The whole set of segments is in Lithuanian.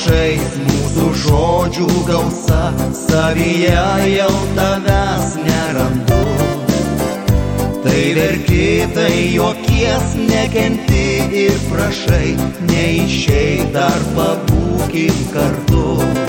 maišais mūsų žodžių gausa, savyje jau tavęs nerandu. Tai verki, tai juokies, nekenti ir prašai, neišeik, dar pabūkim kartu.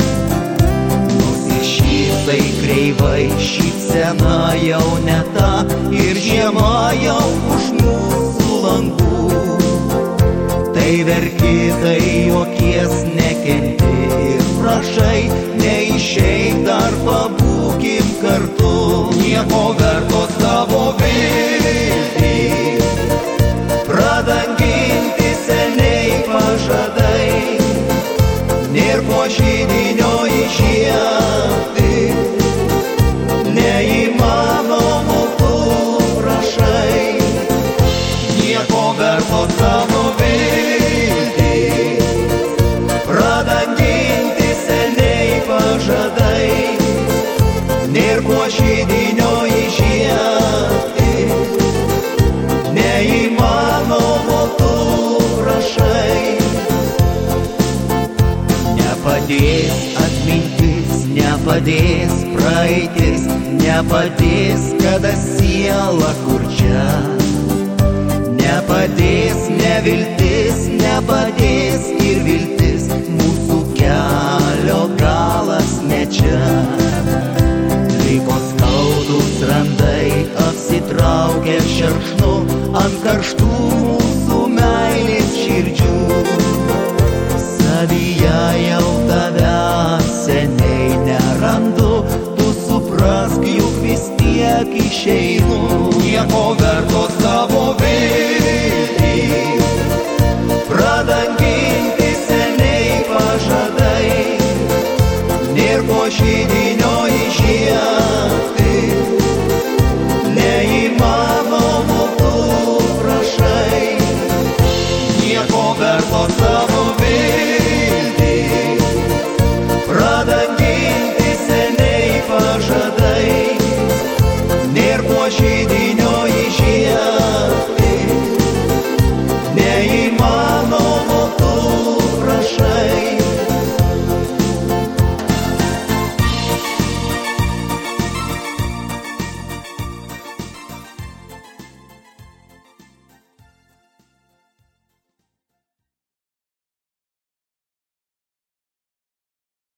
Nusišypsai kreivai, šypsena jau ne ta, ir žiema jau už mūsų langų. Tai verki, tai juokies, nekenti ir prašai, neišeik, dar pabūkim kartu. Nieko vertos tavo viltys, pradanginti seniai pažadai, nėr ko židinio įžiebti, neįmanomo tu prašai. Nieko vertos tavo viltys, pradanginti seniai pažadai, nėr ko židinio įžiebti, neįmanomo tu prašai. Nepadės atmintis, nepadės praeitis, nepadės, kada siela kurčia. Nepadės neviltis, nepadės ir viltis, mūsų kelio galas ne čia. Liko skaudus randai, apsitraukę šerkšnu ant karštų mūsų meilės širdžių. Savyje jau tavęs seniai nerandu, tu suprask, juk vis tiek išeinu. Nieko vertos tavo